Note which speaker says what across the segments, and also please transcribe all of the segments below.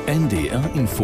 Speaker 1: NDR Info.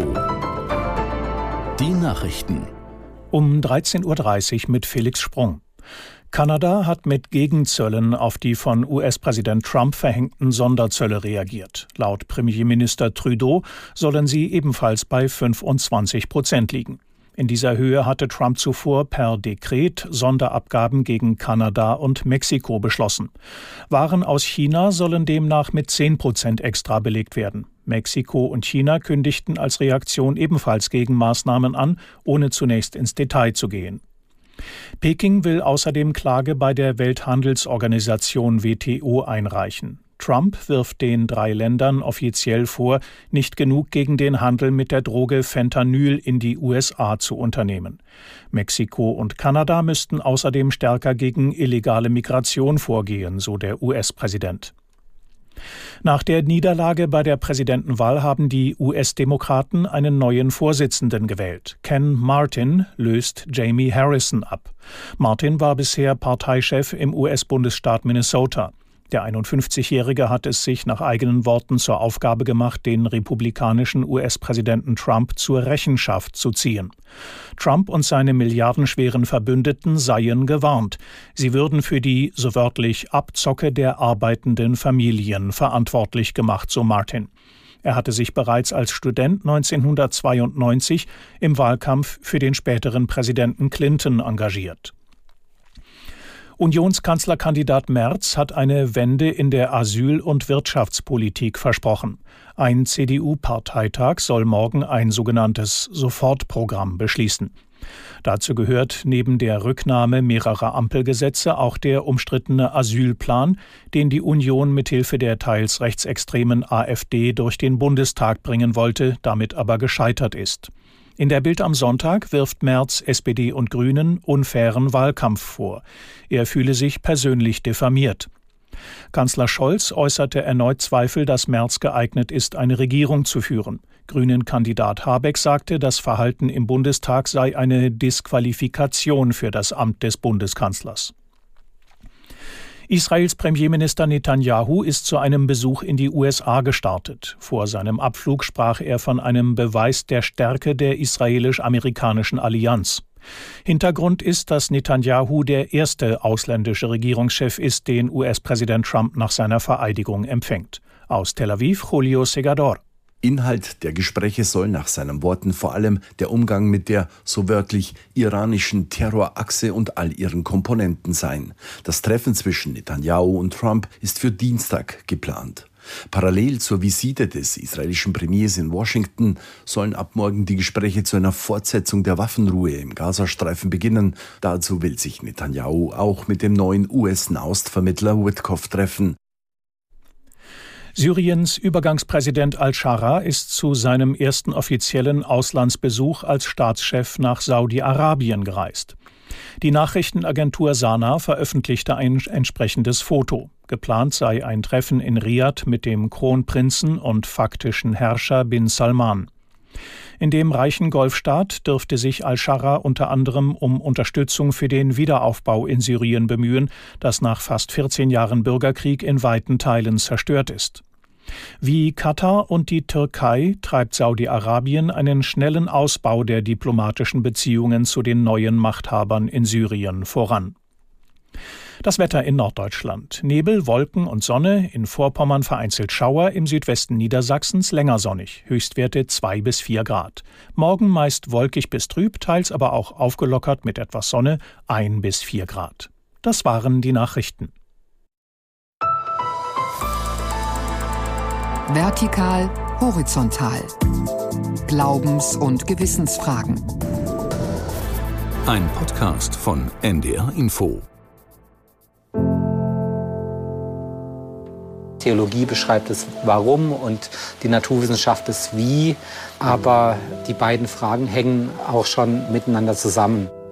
Speaker 1: Die Nachrichten.
Speaker 2: Um 13.30 Uhr mit Felix Sprung. Kanada hat mit Gegenzöllen auf die von US-Präsident Trump verhängten Sonderzölle reagiert. Laut Premierminister Trudeau sollen sie ebenfalls bei 25% liegen. In dieser Höhe hatte Trump zuvor per Dekret Sonderabgaben gegen Kanada und Mexiko beschlossen. Waren aus China sollen demnach mit 10% extra belegt werden. Mexiko und China kündigten als Reaktion ebenfalls Gegenmaßnahmen an, ohne zunächst ins Detail zu gehen. Peking will außerdem Klage bei der Welthandelsorganisation WTO einreichen. Trump wirft den 3 Ländern offiziell vor, nicht genug gegen den Handel mit der Droge Fentanyl in die USA zu unternehmen. Mexiko und Kanada müssten außerdem stärker gegen illegale Migration vorgehen, so der US-Präsident. Nach der Niederlage bei der Präsidentenwahl haben die US-Demokraten einen neuen Vorsitzenden gewählt. Ken Martin löst Jamie Harrison ab. Martin war bisher Parteichef im US-Bundesstaat Minnesota. Der 51-Jährige hat es sich nach eigenen Worten zur Aufgabe gemacht, den republikanischen US-Präsidenten Trump zur Rechenschaft zu ziehen. Trump und seine milliardenschweren Verbündeten seien gewarnt. Sie würden für die, so wörtlich, Abzocke der arbeitenden Familien verantwortlich gemacht, so Martin. Er hatte sich bereits als Student 1992 im Wahlkampf für den späteren Präsidenten Clinton engagiert. Unionskanzlerkandidat Merz hat eine Wende in der Asyl- und Wirtschaftspolitik versprochen. Ein CDU-Parteitag soll morgen ein sogenanntes Sofortprogramm beschließen. Dazu gehört neben der Rücknahme mehrerer Ampelgesetze auch der umstrittene Asylplan, den die Union mithilfe der teils rechtsextremen AfD durch den Bundestag bringen wollte, damit aber gescheitert ist. In der Bild am Sonntag wirft Merz SPD und Grünen unfairen Wahlkampf vor. Er fühle sich persönlich diffamiert. Kanzler Scholz äußerte erneut Zweifel, dass Merz geeignet ist, eine Regierung zu führen. Grünen-Kandidat Habeck sagte, das Verhalten im Bundestag sei eine Disqualifikation für das Amt des Bundeskanzlers. Israels Premierminister Netanyahu ist zu einem Besuch in die USA gestartet. Vor seinem Abflug sprach er von einem Beweis der Stärke der israelisch-amerikanischen Allianz. Hintergrund ist, dass Netanyahu der erste ausländische Regierungschef ist, den US-Präsident Trump nach seiner Vereidigung empfängt. Aus Tel Aviv, Julio Segador.
Speaker 3: Inhalt der Gespräche soll nach seinen Worten vor allem der Umgang mit der, so wörtlich, iranischen Terrorachse und all ihren Komponenten sein. Das Treffen zwischen Netanyahu und Trump ist für Dienstag geplant. Parallel zur Visite des israelischen Premiers in Washington sollen ab morgen die Gespräche zu einer Fortsetzung der Waffenruhe im Gazastreifen beginnen. Dazu will sich Netanyahu auch mit dem neuen US-Nahostvermittler Witkoff treffen.
Speaker 2: Syriens Übergangspräsident al-Scharra ist zu seinem ersten offiziellen Auslandsbesuch als Staatschef nach Saudi-Arabien gereist. Die Nachrichtenagentur Sana veröffentlichte ein entsprechendes Foto. Geplant sei ein Treffen in Riad mit dem Kronprinzen und faktischen Herrscher bin Salman. In dem reichen Golfstaat dürfte sich al-Scharra unter anderem um Unterstützung für den Wiederaufbau in Syrien bemühen, das nach fast 14 Jahren Bürgerkrieg in weiten Teilen zerstört ist. Wie Katar und die Türkei treibt Saudi-Arabien einen schnellen Ausbau der diplomatischen Beziehungen zu den neuen Machthabern in Syrien voran. Das Wetter in Norddeutschland. Nebel, Wolken und Sonne, in Vorpommern vereinzelt Schauer, im Südwesten Niedersachsens länger sonnig, Höchstwerte 2 bis 4 Grad. Morgen meist wolkig bis trüb, teils aber auch aufgelockert mit etwas Sonne, 1 bis 4 Grad. Das waren die Nachrichten.
Speaker 4: Vertikal, horizontal. Glaubens- und Gewissensfragen.
Speaker 1: Ein Podcast von NDR Info.
Speaker 5: Theologie beschreibt das Warum und die Naturwissenschaft das Wie. Aber die beiden Fragen hängen auch schon miteinander zusammen.